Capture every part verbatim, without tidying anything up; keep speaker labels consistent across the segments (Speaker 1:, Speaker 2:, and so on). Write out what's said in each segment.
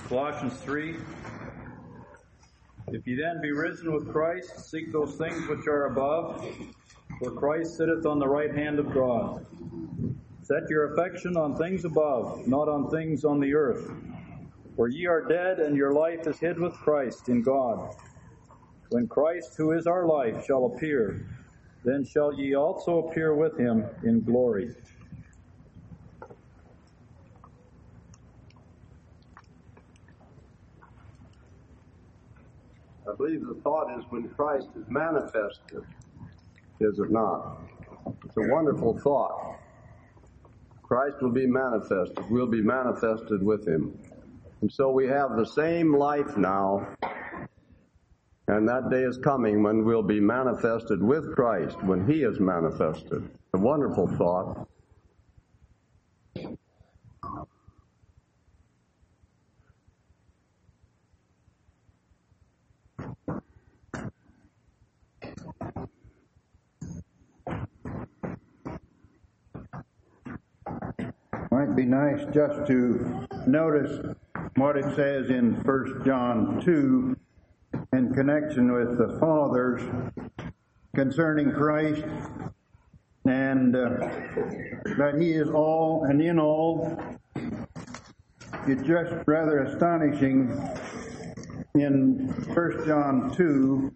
Speaker 1: Colossians three. If ye then be risen with Christ, seek those things which are above, where Christ sitteth on the right hand of God. Set your affection on things above, not on things on the earth. For ye are dead, and your life is hid with Christ in God. When Christ, who is our life, shall appear, then shall ye also appear with him in glory.
Speaker 2: I believe the thought is when Christ is manifested, is it not? It's a wonderful thought. Christ will be manifested. We'll be manifested with him. And so we have the same life now, and that day is coming when we'll be manifested with Christ, when he is manifested. A wonderful thought.
Speaker 3: Might be nice just to notice what it says in First John two in connection with the fathers concerning Christ, and uh, that he is all and in all. It's just rather astonishing in First John two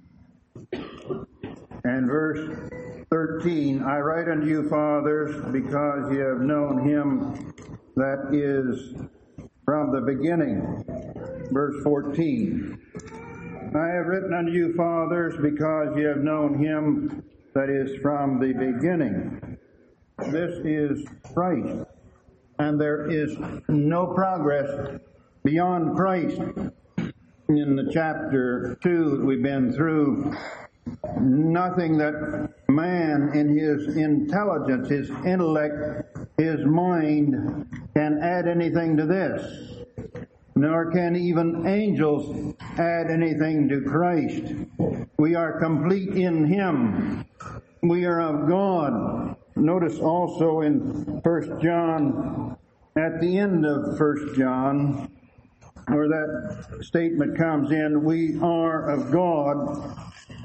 Speaker 3: and verse thirteen, I write unto you, fathers, because ye have known him that is from the beginning. Verse fourteen, I have written unto you, fathers, because ye have known him that is from the beginning. This is Christ, and there is no progress beyond Christ. In the chapter two that we've been through, nothing that man in his intelligence, his intellect, his mind can add anything to this, nor can even angels add anything to Christ. We are complete in him. We are of God. Notice also in First John, at the end of First John, where that statement comes in, we are of God.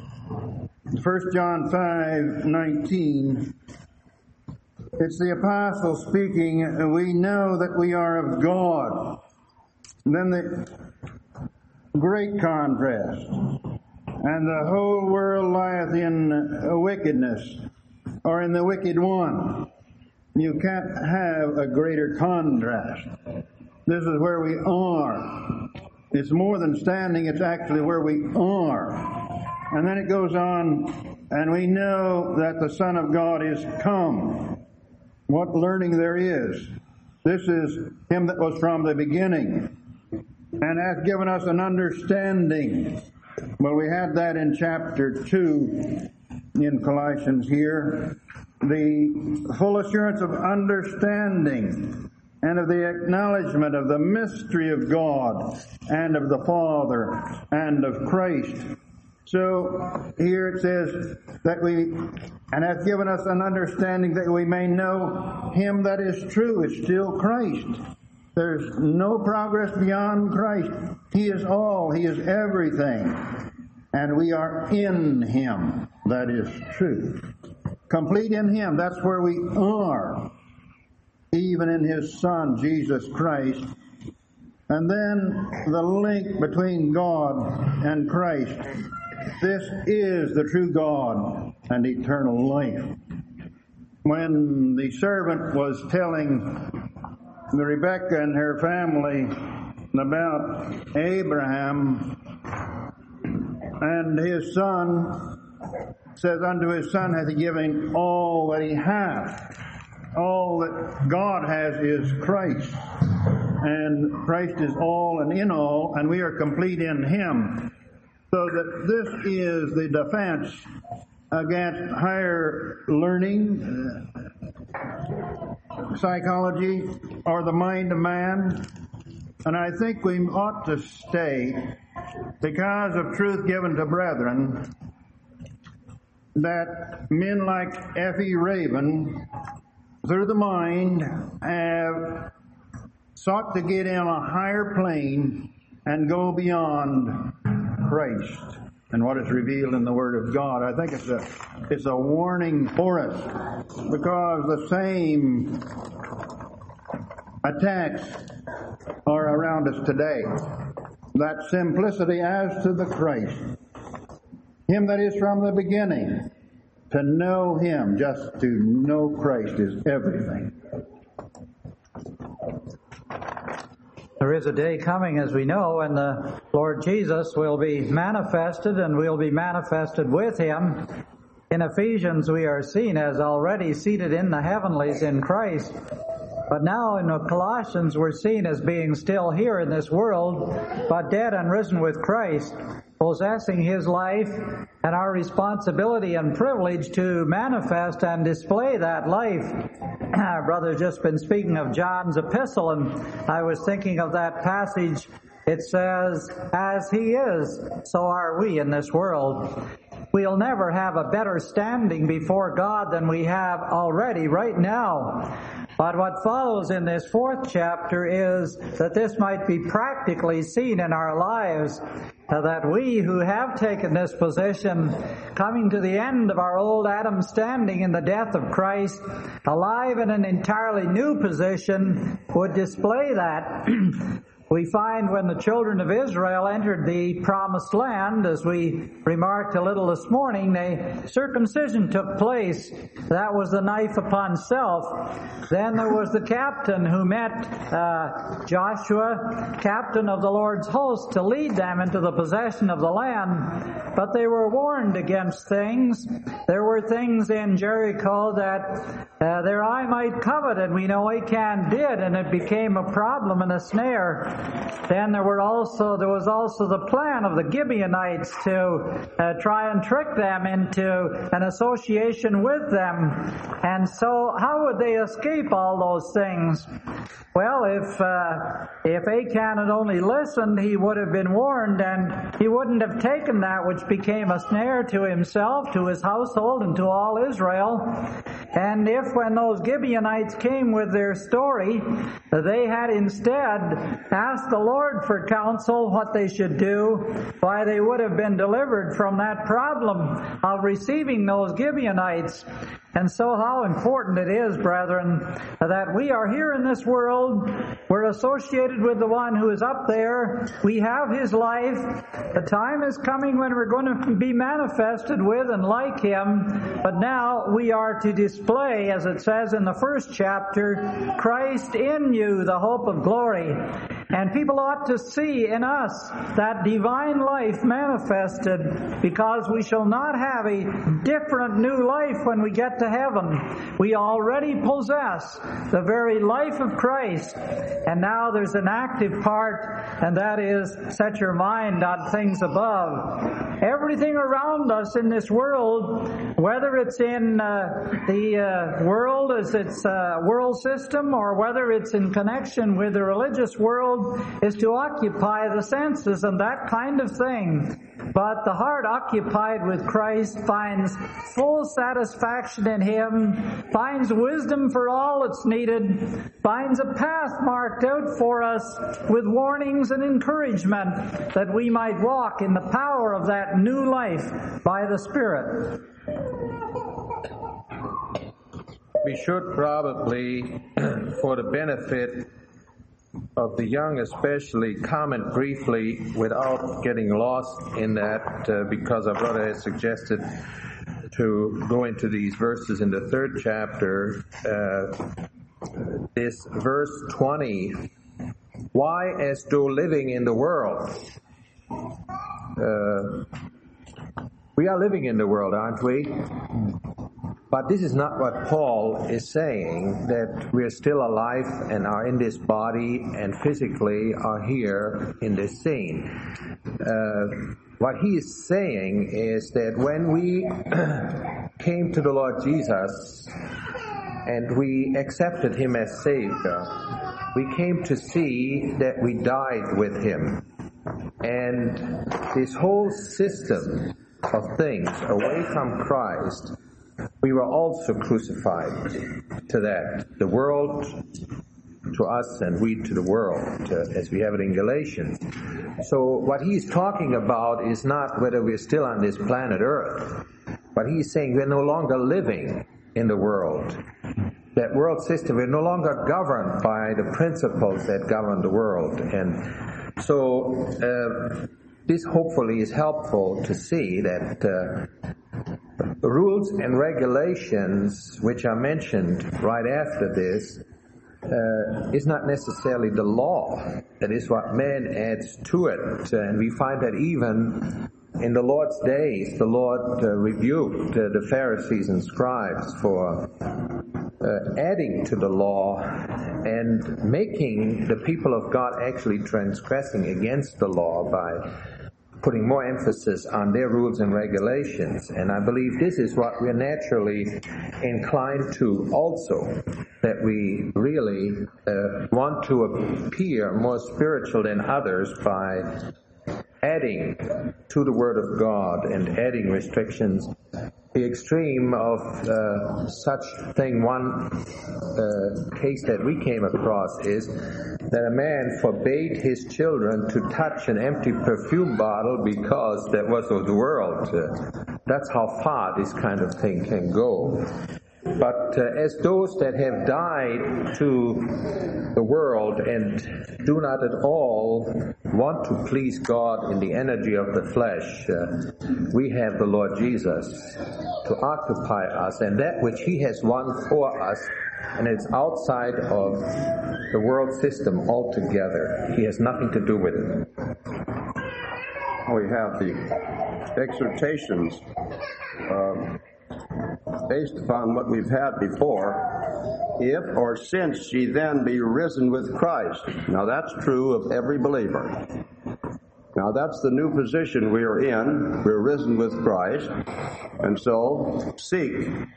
Speaker 3: First John five nineteen, it's the apostle speaking, we know that we are of God. And then the great contrast, and the whole world lieth in wickedness, or in the wicked one. You can't have a greater contrast. This is where we are. It's more than standing, it's actually where we are. And then it goes on, and we know that the Son of God is come. What learning there is. This is him that was from the beginning, and hath given us an understanding. Well, we had that in chapter two in Colossians here. The full assurance of understanding and of the acknowledgement of the mystery of God and of the Father and of Christ. So here it says that we, and hath given us an understanding that we may know him that is true. It's still Christ. There's no progress beyond Christ. He is all. He is everything. And we are in him. That is true. Complete in him. That's where we are. Even in his Son, Jesus Christ. And then the link between God and Christ. This is the true God and eternal life. When the servant was telling Rebekah and her family about Abraham and his son, says, unto his son hath he given all that he hath. All that God has is Christ. And Christ is all and in all, and we are complete in him. So that this is the defense against higher learning, uh, psychology, or the mind of man. And I think we ought to state, because of truth given to brethren, that men like F E Raven, through the mind, have sought to get in a higher plane and go beyond Christ and what is revealed in the Word of God. I think it's a it's a warning for us, because the same attacks are around us today. That simplicity as to the Christ, Him that is from the beginning. To know Him, just to know Christ, is everything.
Speaker 4: There is a day coming, as we know, when the Lord Jesus will be manifested, and we'll be manifested with Him. In Ephesians, we are seen as already seated in the heavenlies in Christ. But now in Colossians, we're seen as being still here in this world, but dead and risen with Christ, possessing His life, and our responsibility and privilege to manifest and display that life. Our brother's just been speaking of John's epistle, and I was thinking of that passage. It says, as He is, so are we in this world. We'll never have a better standing before God than we have already right now. But what follows in this fourth chapter is that this might be practically seen in our lives, uh, that we who have taken this position, coming to the end of our old Adam standing in the death of Christ, alive in an entirely new position, would display that. We find when the children of Israel entered the promised land, as we remarked a little this morning, the circumcision took place. That was the knife upon self. Then there was the captain who met uh, Joshua, captain of the Lord's host, to lead them into the possession of the land. But they were warned against things. There were things in Jericho that uh, their eye might covet, and we know Achan did, and it became a problem and a snare. Then there were also there was also the plan of the Gibeonites to uh, try and trick them into an association with them. And so how would they escape all those things? Well, if uh, if Achan had only listened, he would have been warned, and he wouldn't have taken that which became a snare to himself, to his household, and to all Israel. And if when those Gibeonites came with their story, they had instead asked the Lord for counsel what they should do, why, they would have been delivered from that problem of receiving those Gibeonites. And so how important it is, brethren, that we are here in this world. We're associated with the one who is up there. We have His life. The time is coming when we're going to be manifested with and like Him. But now we are to display, as it says in the first chapter, Christ in you, the hope of glory. And people ought to see in us that divine life manifested, because we shall not have a different new life when we get to heaven. We already possess the very life of Christ. And now there's an active part, and that is set your mind on things above. Everything around us in this world, whether it's in uh, the uh, world as its uh, world system, or whether it's in connection with the religious world, is to occupy the senses and that kind of thing. But the heart occupied with Christ finds full satisfaction in Him, finds wisdom for all that's needed, finds a path marked out for us with warnings and encouragement that we might walk in the power of that new life by the Spirit.
Speaker 5: We should probably, for the benefit of the young especially, comment briefly without getting lost in that, uh, because our brother has suggested to go into these verses in the third chapter. Uh, this verse twenty, why as though living in the world? Uh, we are living in the world, aren't we? But this is not what Paul is saying, that we are still alive and are in this body and physically are here in this scene. Uh, what he is saying is that when we came to the Lord Jesus and we accepted Him as Savior, we came to see that we died with Him. And this whole system of things away from Christ, we were also crucified to that. The world to us and we to the world, uh, as we have it in Galatians. So what he's talking about is not whether we're still on this planet Earth, but he's saying we're no longer living in the world. That world system, we're no longer governed by the principles that govern the world. And so uh, this hopefully is helpful to see that uh, the rules and regulations which are mentioned right after this uh, is not necessarily the law. That is what man adds to it. And we find that even in the Lord's days, the Lord uh, rebuked uh, the Pharisees and scribes for uh, adding to the law and making the people of God actually transgressing against the law by putting more emphasis on their rules and regulations. And I believe this is what we're naturally inclined to also, that we really uh, want to appear more spiritual than others by adding to the Word of God and adding restrictions. The extreme of uh, such thing, one uh, case that we came across is that a man forbade his children to touch an empty perfume bottle because that was of the world. Uh, that's how far this kind of thing can go. But uh, as those that have died to the world and do not at all want to please God in the energy of the flesh, uh, we have the Lord Jesus to occupy us, and that which He has won for us, and it's outside of the world system altogether. He has nothing to do with it.
Speaker 2: We have the exhortations um, based upon what we've had before. If or since ye then be risen with Christ. Now that's true of every believer. Now that's the new position we are in. We're risen with Christ. And so seek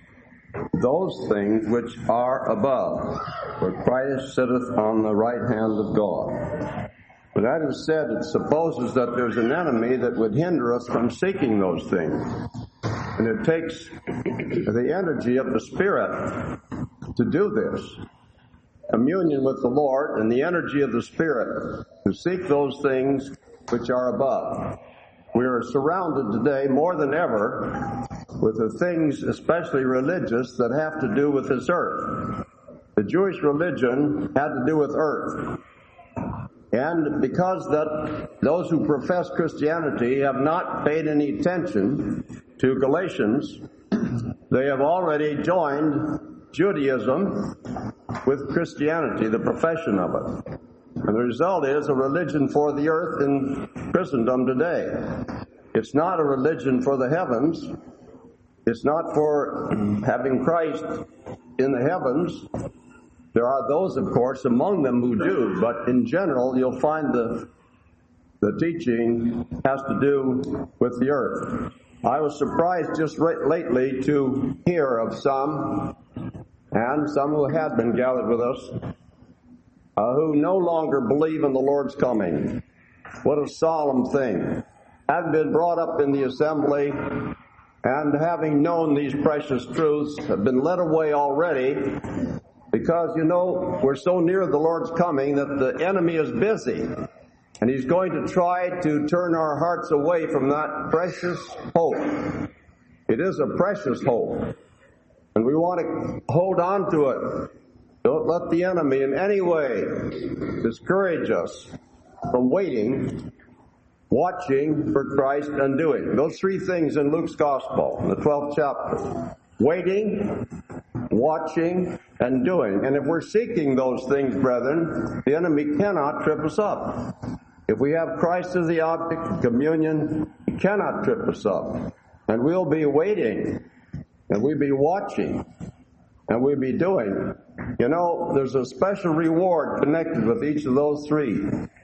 Speaker 2: those things which are above, where Christ sitteth on the right hand of God. But that is said, it supposes that there's an enemy that would hinder us from seeking those things. And it takes the energy of the Spirit to do this. Communion with the Lord and the energy of the Spirit to seek those things which are above. We are surrounded today more than ever with the things, especially religious, that have to do with this earth. The Jewish religion had to do with earth. And because that those who profess Christianity have not paid any attention to Galatians, they have already joined Judaism with Christianity, the profession of it. And the result is a religion for the earth in Christendom today. It's not a religion for the heavens. It's not for having Christ in the heavens. There are those, of course, among them who do, but in general, you'll find the the teaching has to do with the earth. I was surprised just right lately to hear of some, and some who had been gathered with us, uh, who no longer believe in the Lord's coming. What a solemn thing. Having been brought up in the assembly, and having known these precious truths, have been led away already, because, you know, we're so near the Lord's coming that the enemy is busy. And he's going to try to turn our hearts away from that precious hope. It is a precious hope. And we want to hold on to it. Don't let the enemy in any way discourage us from waiting, watching for Christ and doing. Those three things in Luke's Gospel, in the twelfth chapter. Waiting, watching, and doing. And if we're seeking those things, brethren, the enemy cannot trip us up. If we have Christ as the object of communion, he cannot trip us up. And we'll be waiting, and we'll be watching, and we'll be doing. You know, there's a special reward connected with each of those three.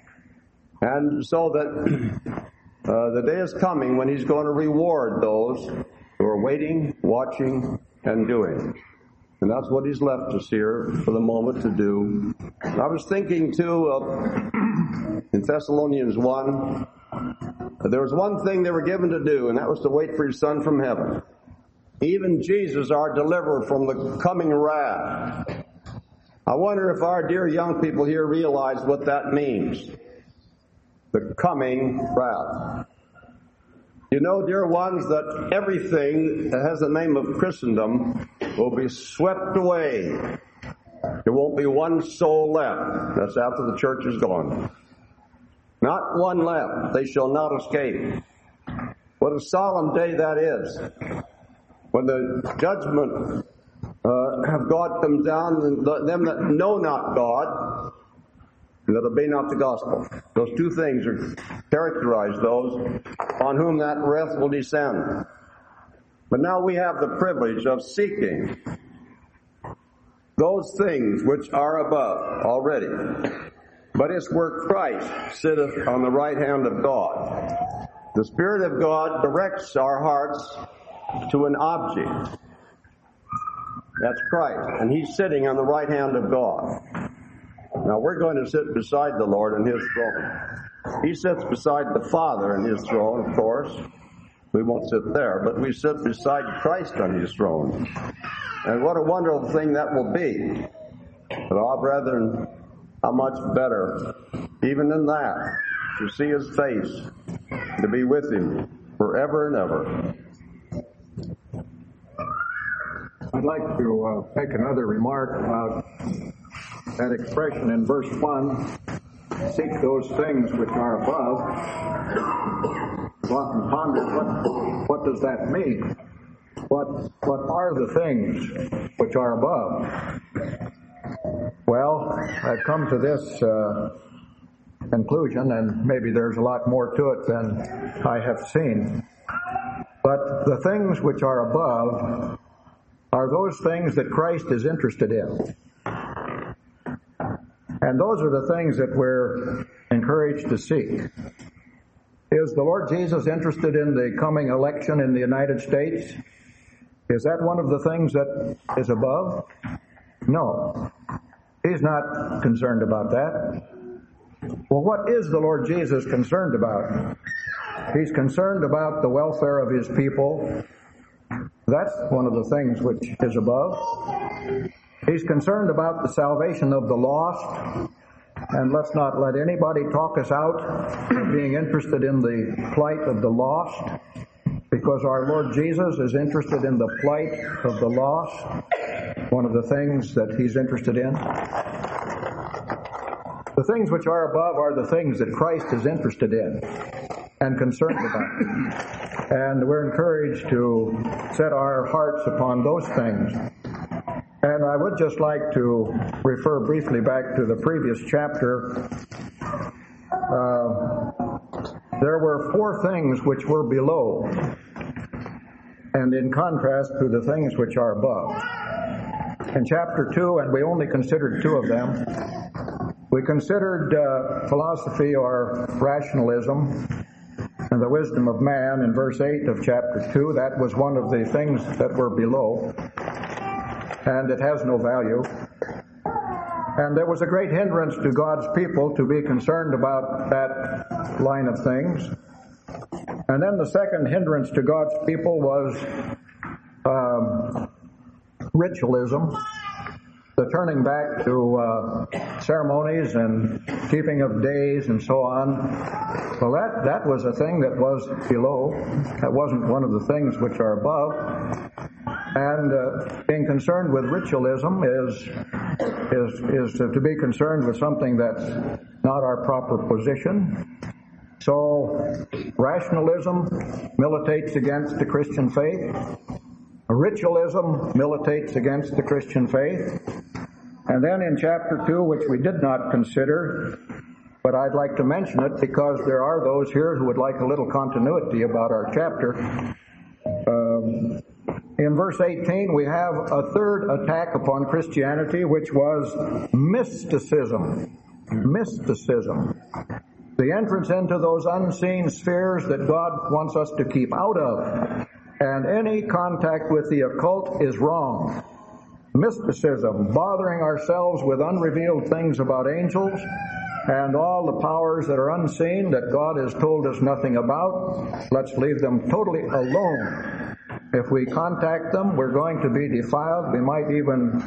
Speaker 2: And so that uh, the day is coming when he's going to reward those who are waiting, watching, and doing. And that's what he's left us here for the moment to do. I was thinking, too, of in Thessalonians one, there was one thing they were given to do, and that was to wait for his Son from heaven. Even Jesus, our deliverer from the coming wrath. I wonder if our dear young people here realize what that means. The coming wrath. You know, dear ones, that everything that has the name of Christendom will be swept away. There won't be one soul left. That's after the church is gone. Not one left. They shall not escape. What a solemn day that is. When the judgment uh, of God comes down, and them that know not God, and that obey not the gospel. Those two things are characterize those on whom that wrath will descend. But now we have the privilege of seeking those things which are above already. But it's where Christ sitteth on the right hand of God. The Spirit of God directs our hearts to an object. That's Christ. And He's sitting on the right hand of God. Now we're going to sit beside the Lord in His throne. He sits beside the Father in His throne, of course. We won't sit there, but we sit beside Christ on His throne. And what a wonderful thing that will be. But, oh, brethren, how much better, even in that, to see His face, to be with Him forever and ever.
Speaker 6: I'd like to uh, make another remark about that expression in verse one, seek those things which are above. I've often pondered what, what does that mean? What, what are the things which are above? Well, I've come to this uh, conclusion, and maybe there's a lot more to it than I have seen. But the things which are above are those things that Christ is interested in. And those are the things that we're encouraged to seek. Is the Lord Jesus interested in the coming election in the United States? Is that one of the things that is above? No. He's not concerned about that. Well, what is the Lord Jesus concerned about? He's concerned about the welfare of His people. That's one of the things which is above. He's concerned about the salvation of the lost. And let's not let anybody talk us out of being interested in the plight of the lost, because our Lord Jesus is interested in the plight of the lost, one of the things that He's interested in. The things which are above are the things that Christ is interested in and concerned about. And we're encouraged to set our hearts upon those things. And I would just like to refer briefly back to the previous chapter. Uh, there were four things which were below, and in contrast to the things which are above. In chapter two, and we only considered two of them, we considered uh, philosophy or rationalism and the wisdom of man in verse eight of chapter two. That was one of the things that were below, and it has no value. And there was a great hindrance to God's people to be concerned about that line of things. And then the second hindrance to God's people was um, ritualism, the turning back to uh, ceremonies and keeping of days and so on. Well, that, that was a thing that was below. That wasn't one of the things which are above. And uh, being concerned with ritualism is, is, is to be concerned with something that's not our proper position. So rationalism militates against the Christian faith. Ritualism militates against the Christian faith. And then in chapter two, which we did not consider, but I'd like to mention it because there are those here who would like a little continuity about our chapter. Um, in verse eighteen, we have a third attack upon Christianity, which was mysticism. Mysticism. The entrance into those unseen spheres that God wants us to keep out of. And any contact with the occult is wrong. Mysticism, bothering ourselves with unrevealed things about angels and all the powers that are unseen that God has told us nothing about. Let's leave them totally alone. If we contact them, we're going to be defiled. We might even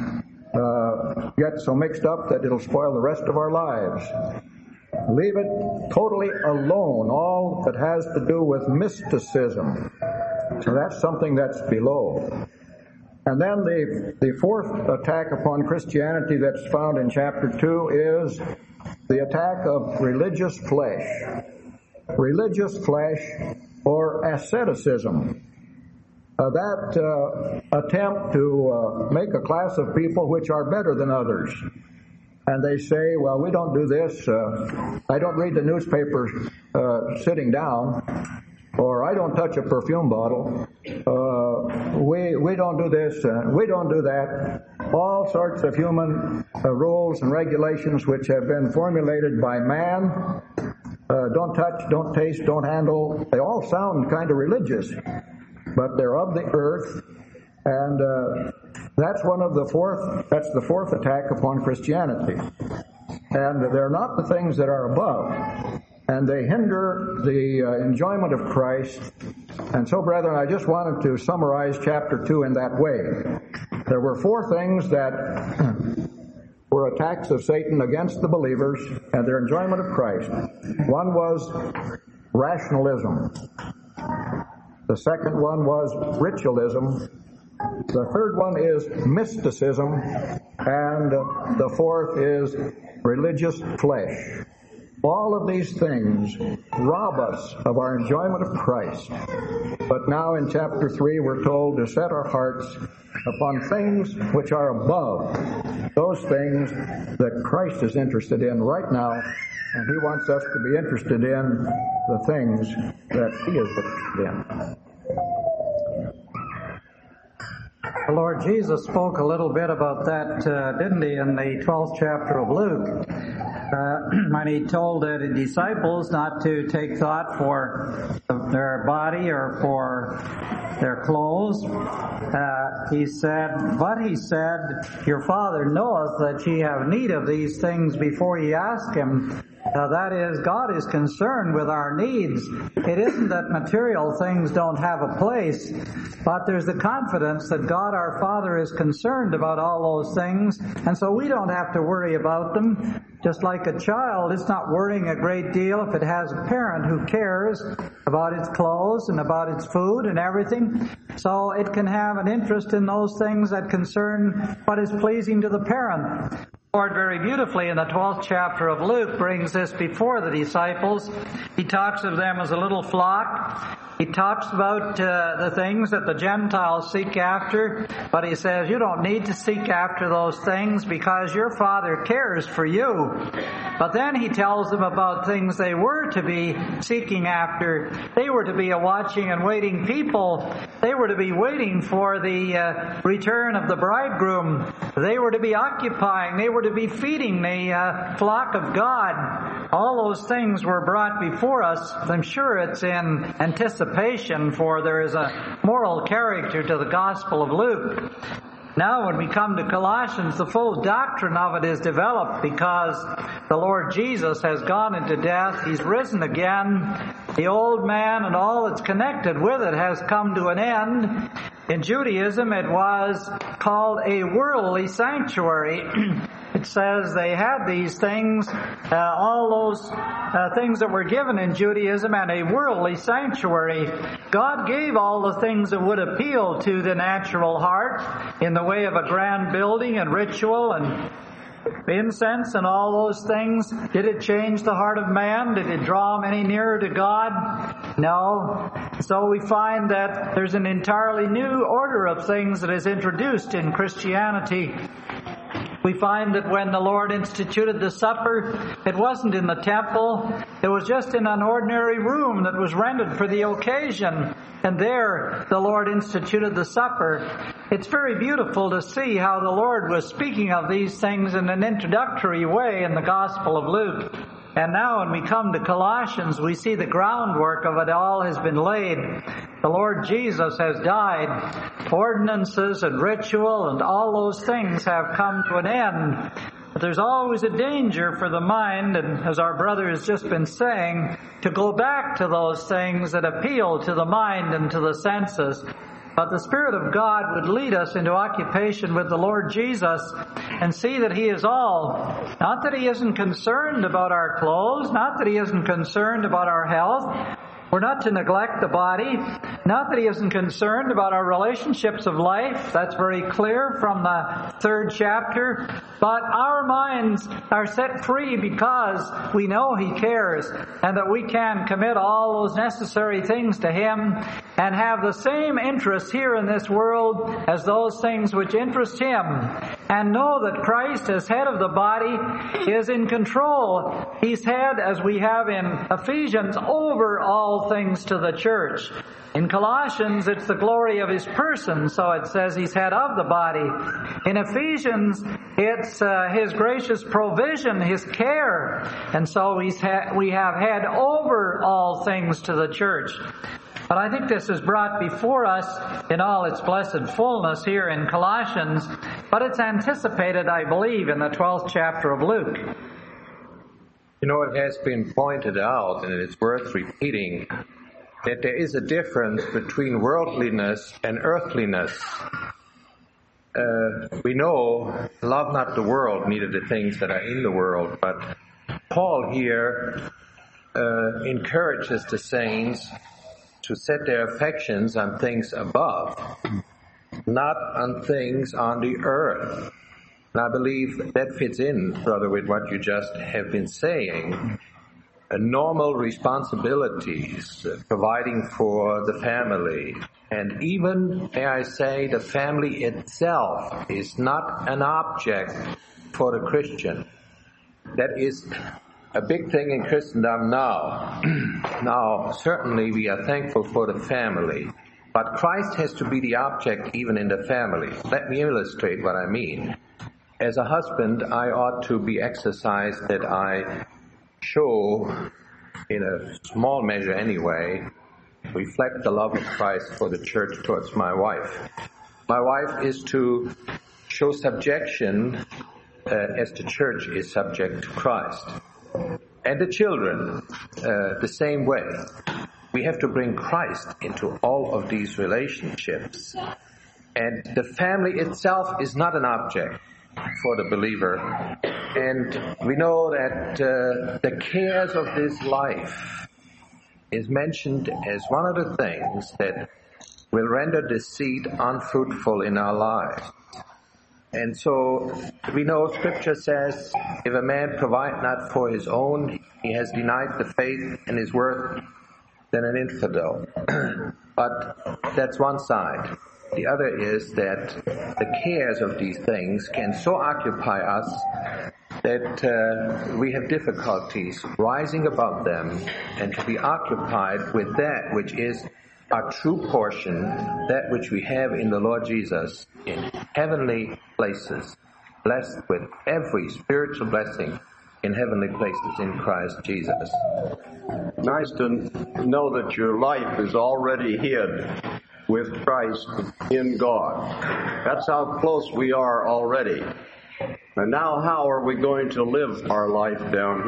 Speaker 6: uh, get so mixed up that it'll spoil the rest of our lives. Leave it totally alone, all that has to do with mysticism. So that's something that's below. And then the, the fourth attack upon Christianity that's found in chapter two is the attack of religious flesh. Religious flesh or asceticism. Uh, that uh, attempt to uh, make a class of people which are better than others. And they say, well, we don't do this. Uh, I don't read the newspaper uh, sitting down. Or I don't touch a perfume bottle. Uh, we we don't do this. Uh, we don't do that. All sorts of human uh, rules and regulations which have been formulated by man. Uh, don't touch, don't taste, don't handle. They all sound kind of religious, but they're of the earth, and uh, that's one of the fourth. That's the fourth attack upon Christianity, and they're not the things that are above. And they hinder the uh, enjoyment of Christ. And so, brethren, I just wanted to summarize chapter two in that way. There were four things that were attacks of Satan against the believers and their enjoyment of Christ. One was rationalism. The second one was ritualism. The third one is mysticism. And uh, the fourth is religious flesh. All of these things rob us of our enjoyment of Christ. But now in chapter three, we're told to set our hearts upon things which are above, those things that Christ is interested in right now, and He wants us to be interested in the things that He is interested in.
Speaker 4: The Lord Jesus spoke a little bit about that, uh, didn't He, in the twelfth chapter of Luke, uh, when He told the disciples not to take thought for their body or for their clothes. Uh, he said, but He said, your Father knoweth that ye have need of these things before ye ask Him. Uh, that is, God is concerned with our needs. It isn't that material things don't have a place, but there's the confidence that God our Father is concerned about all those things, and so we don't have to worry about them. Just like a child, it's not worrying a great deal if it has a parent who cares about its clothes and about its food and everything. So it can have an interest in those things that concern what is pleasing to the parent. The Lord very beautifully in the twelfth chapter of Luke brings this before the disciples. He talks of them as a little flock. He talks about uh, the things that the Gentiles seek after, but He says you don't need to seek after those things because your Father cares for you. But then He tells them about things they were to be seeking after. They were to be a watching and waiting people. They were to be waiting for the uh, return of the bridegroom. They were to be occupying. They were to be feeding the uh, flock of God. All those things were brought before us. I'm sure it's in anticipation, for there is a moral character to the Gospel of Luke. Now when we come to Colossians, the full doctrine of it is developed because the Lord Jesus has gone into death. He's risen again. The old man and all that's connected with it has come to an end. In Judaism, it was called a worldly sanctuary. It says they had these things, uh, all those uh, things that were given in Judaism, and a worldly sanctuary. God gave all the things that would appeal to the natural heart in the way of a grand building and ritual and incense and all those things. Did it change the heart of man? Did it draw him any nearer to God? No. So we find that there's an entirely new order of things that is introduced in Christianity. We find that when the Lord instituted the supper, it wasn't in the temple. It was just in an ordinary room that was rented for the occasion. And there the Lord instituted the supper. It's very beautiful to see how the Lord was speaking of these things in an introductory way in the Gospel of Luke. And now when we come to Colossians, we see the groundwork of it all has been laid. The Lord Jesus has died. Ordinances and ritual and all those things have come to an end. But there's always a danger for the mind, and as our brother has just been saying, to go back to those things that appeal to the mind and to the senses. But the Spirit of God would lead us into occupation with the Lord Jesus and see that He is all. Not that He isn't concerned about our clothes, not that He isn't concerned about our health. We're not to neglect the body. Not that He isn't concerned about our relationships of life. That's very clear from the third chapter. But our minds are set free because we know He cares and that we can commit all those necessary things to Him and have the same interests here in this world as those things which interest Him. And know that Christ, as head of the body, is in control. He's head, as we have in Ephesians, over all things to the church. In Colossians, it's the glory of His person, so it says He's head of the body. In Ephesians, it's uh, His gracious provision, His care, and so he's ha- we have head over all things to the church. But I think this is brought before us in all its blessed fullness here in Colossians, but it's anticipated, I believe, in the twelfth chapter of Luke.
Speaker 5: You know, it has been pointed out, and it's worth repeating, that there is a difference between worldliness and earthliness. Uh, we know, love not the world, neither the things that are in the world, but Paul here uh, encourages the saints to set their affections on things above, not on things on the earth. And I believe that fits in, brother, with what you just have been saying. Uh, normal responsibilities, uh, providing for the family, and even, may I say, the family itself is not an object for the Christian. That is a big thing in Christendom now. Now, certainly we are thankful for the family, but Christ has to be the object even in the family. Let me illustrate what I mean. As a husband, I ought to be exercised that I show, in a small measure anyway, reflect the love of Christ for the church towards my wife. My wife is to show subjection uh, as the church is subject to Christ. And the children, uh, the same way. We have to bring Christ into all of these relationships. And the family itself is not an object for the believer. And we know that uh, the cares of this life is mentioned as one of the things that will render the seed unfruitful in our lives. And so we know Scripture says, if a man provide not for his own, he has denied the faith and is worse than an infidel. But that's one side. The other is that the cares of these things can so occupy us that uh, we have difficulties rising above them and to be occupied with that which is our true portion, that which we have in the Lord Jesus in heavenly places, blessed with every spiritual blessing in heavenly places in Christ Jesus.
Speaker 2: Nice to know that your life is already hid with Christ in God. That's how close we are already. And now how are we going to live our life down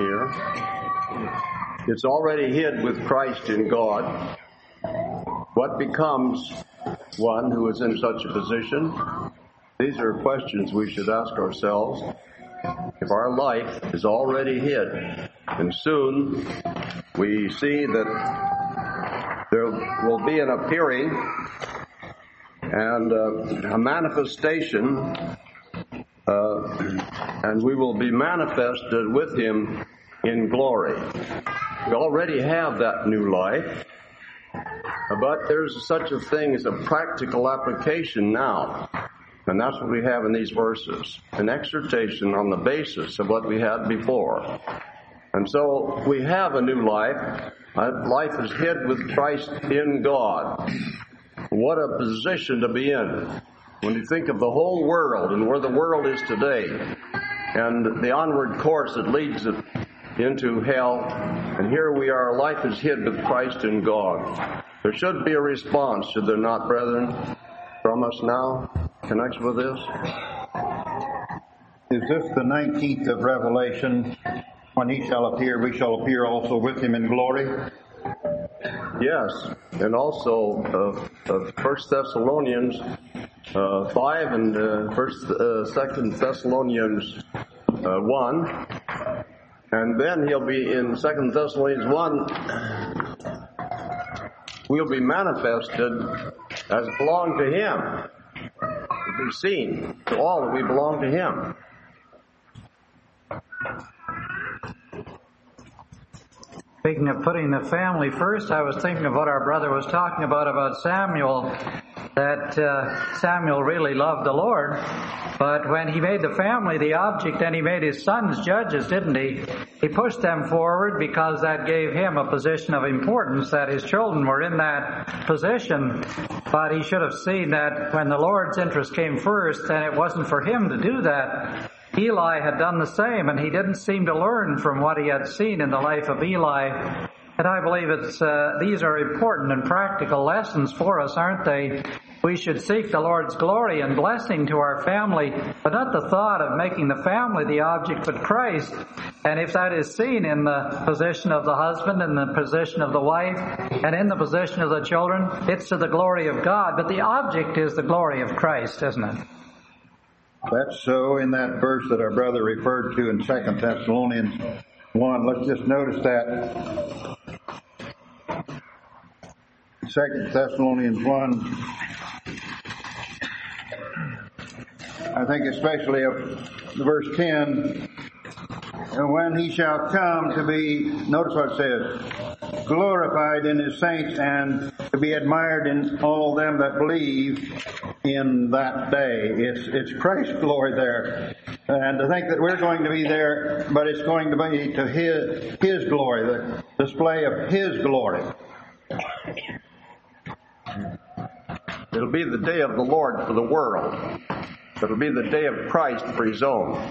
Speaker 2: here? It's already hid with Christ in God. What becomes one who is in such a position? These are questions we should ask ourselves. If our life is already hid, and soon we see that there will be an appearing and uh, a manifestation, uh, and we will be manifested with Him in glory. We already have that new life. But there's such a thing as a practical application now. And that's what we have in these verses. An exhortation on the basis of what we had before. And so we have a new life. Life is hid with Christ in God. What a position to be in. When you think of the whole world and where the world is today, and the onward course that leads it into hell, and here we are, life is hid with Christ in God. There should be a response, should there not, brethren, from us now, in connection with this?
Speaker 3: Is this the nineteenth of Revelation? When He shall appear, we shall appear also with Him in glory.
Speaker 2: Yes, and also uh, uh, First Thessalonians uh, five and uh, First, uh, Second Thessalonians uh, one, and then he'll be in Second Thessalonians one. We'll be manifested as belong to Him. We'll be seen to all that we belong to Him.
Speaker 4: Speaking of putting the family first, I was thinking of what our brother was talking about, about Samuel, that uh, Samuel really loved the Lord, but when he made the family the object, and he made his sons judges, didn't he? He pushed them forward because that gave him a position of importance, that his children were in that position, but he should have seen that when the Lord's interest came first, and it wasn't for him to do that. Eli had done the same, and he didn't seem to learn from what he had seen in the life of Eli. And I believe it's uh, these are important and practical lessons for us, aren't they? We should seek the Lord's glory and blessing to our family, but not the thought of making the family the object, but Christ. And if that is seen in the position of the husband, in the position of the wife, and in the position of the children, it's to the glory of God. But the object is the glory of Christ, isn't it?
Speaker 3: That's so in that verse that our brother referred to in Second Thessalonians one. Let's just notice that. Second Thessalonians one. I think especially of verse ten. And when he shall come to be, notice what it says, glorified in his saints and to be admired in all them that believe in that day. It's, it's Christ's glory there. And to think that we're going to be there, but it's going to be to his, his glory, the display of his glory.
Speaker 2: It'll be the day of the Lord for the world. It'll be the day of Christ for his own.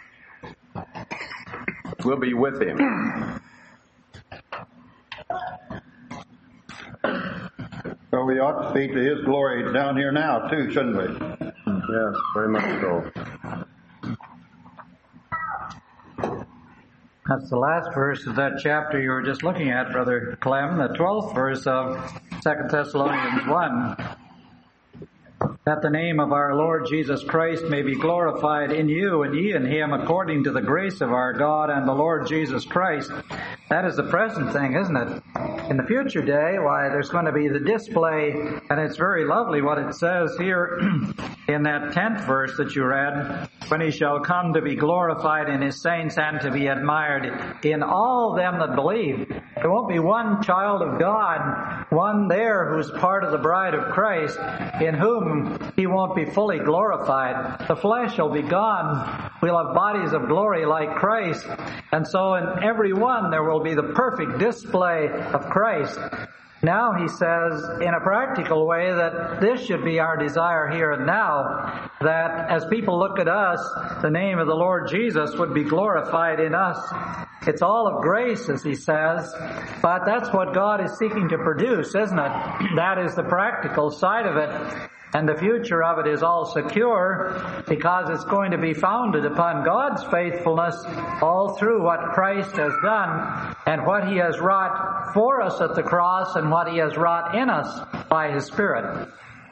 Speaker 2: We'll be with him.
Speaker 3: So we ought to be to his glory down here now too, shouldn't we?
Speaker 2: Yes, very much so.
Speaker 4: That's the last verse of that chapter you were just looking at, Brother Clem, the twelfth verse of Second Thessalonians one. That the name of our Lord Jesus Christ may be glorified in you and ye in him according to the grace of our God and the Lord Jesus Christ. That is the present thing, isn't it? In the future day, why, there's going to be the display, and it's very lovely what it says here in that tenth verse that you read, when he shall come to be glorified in his saints and to be admired in all them that believe. There won't be one child of God, one there who's part of the bride of Christ, in whom he won't be fully glorified. The flesh will be gone. We'll have bodies of glory like Christ. And so in every one there will be the perfect display of Christ. Now he says in a practical way that this should be our desire here and now, that as people look at us, the name of the Lord Jesus would be glorified in us. It's all of grace, as he says, but that's what God is seeking to produce, isn't it? That is the practical side of it. And the future of it is all secure because it's going to be founded upon God's faithfulness all through what Christ has done and what he has wrought for us at the cross and what he has wrought in us by his Spirit.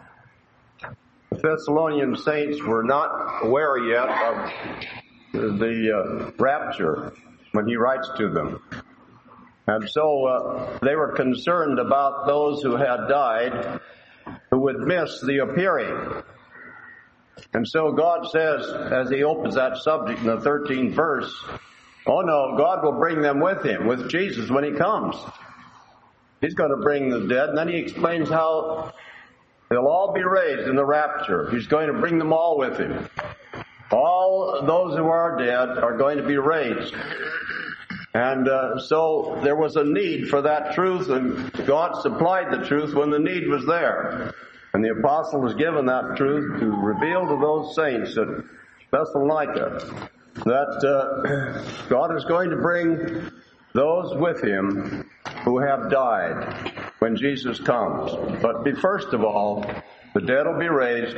Speaker 2: The Thessalonian saints were not aware yet of the uh, rapture when he writes to them. And so uh, they were concerned about those who had died who would miss the appearing. And so God says, as he opens that subject in the thirteenth verse, oh no, God will bring them with him, with Jesus when he comes. He's going to bring the dead. And then he explains how they'll all be raised in the rapture. He's going to bring them all with him. All those who are dead are going to be raised. And uh, so there was a need for that truth, and God supplied the truth when the need was there. And the apostle was given that truth to reveal to those saints at Thessalonica that uh, God is going to bring those with him who have died when Jesus comes. But be, first of all, the dead will be raised,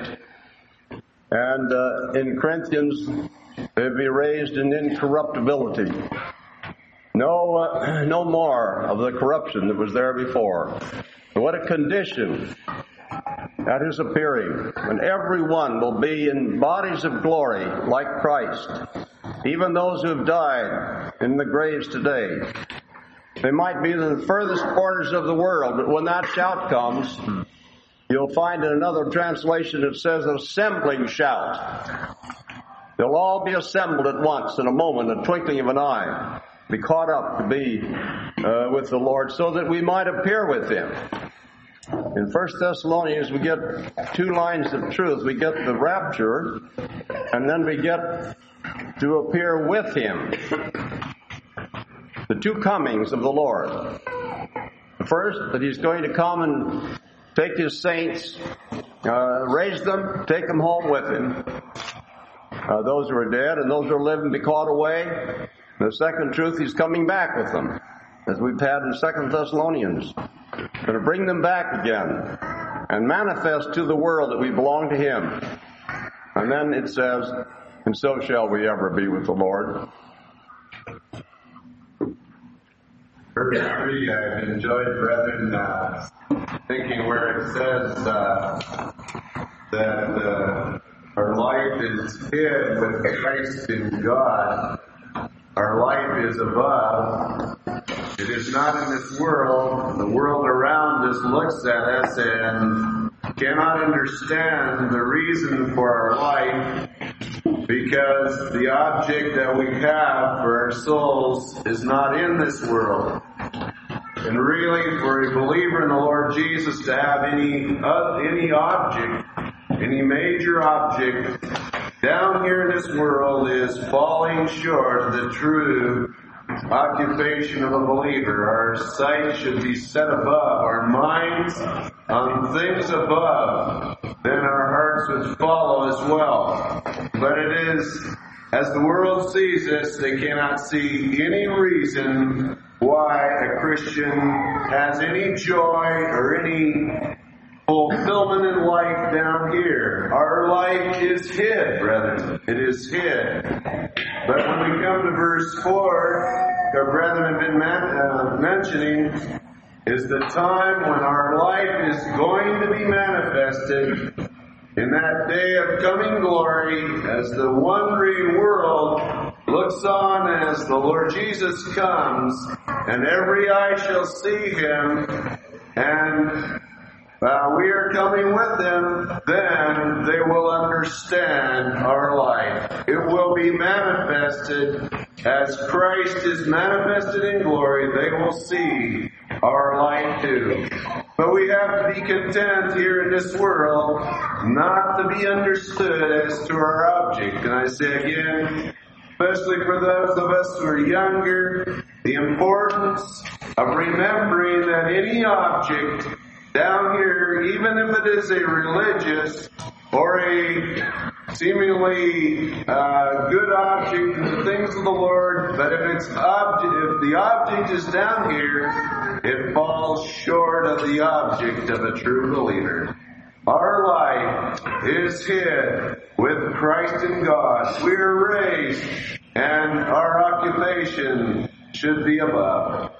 Speaker 2: and uh, in Corinthians, they'll be raised in incorruptibility. No, uh, no more of the corruption that was there before. What a condition at His appearing, when everyone will be in bodies of glory like Christ, even those who have died in the graves today. They might be in the furthest corners of the world, but when that shout comes, you'll find in another translation it says assembling shout. They'll all be assembled at once in a moment, a twinkling of an eye, be caught up to be uh, with the Lord so that we might appear with Him. In First Thessalonians, we get two lines of truth. We get the rapture, and then we get to appear with Him. The two comings of the Lord. The first, that He's going to come and take His saints, uh, raise them, take them home with Him. Uh, those who are dead and those who are living be caught away. The second truth, He's coming back with them, as we've had in Second Thessalonians. Going to bring them back again and manifest to the world that we belong to Him. And then it says, and so shall we ever be with the Lord.
Speaker 7: Verse three, I've enjoyed, brethren, uh, thinking where it says uh, that uh, our life is hid with Christ in God. Our life is above. It is not in this world. The world around us looks at us and cannot understand the reason for our life, because the object that we have for our souls is not in this world. And really, for a believer in the Lord Jesus to have any uh, any object, any major object down here in this world is falling short of the true occupation of a believer. Our sight should be set above, our minds on things above, then our hearts would follow as well. But it is, as the world sees us, they cannot see any reason why a Christian has any joy or any fulfillment in life down here. Our life is hid, brethren. It is hid. But when we come to verse four, our brethren have been man- uh, mentioning, is the time when our life is going to be manifested in that day of coming glory, as the wondering world looks on as the Lord Jesus comes, and every eye shall see Him, and Uh, we are coming with them, then they will understand our life. It will be manifested as Christ is manifested in glory. They will see our life too. But we have to be content here in this world not to be understood as to our object. And I say again, especially for those of us who are younger, the importance of remembering that any object down here, even if it is a religious or a seemingly uh, good object in the things of the Lord, but if it's object, if the object is down here, it falls short of the object of a true believer. Our life is hid with Christ in God. We are raised, and our occupation should be above.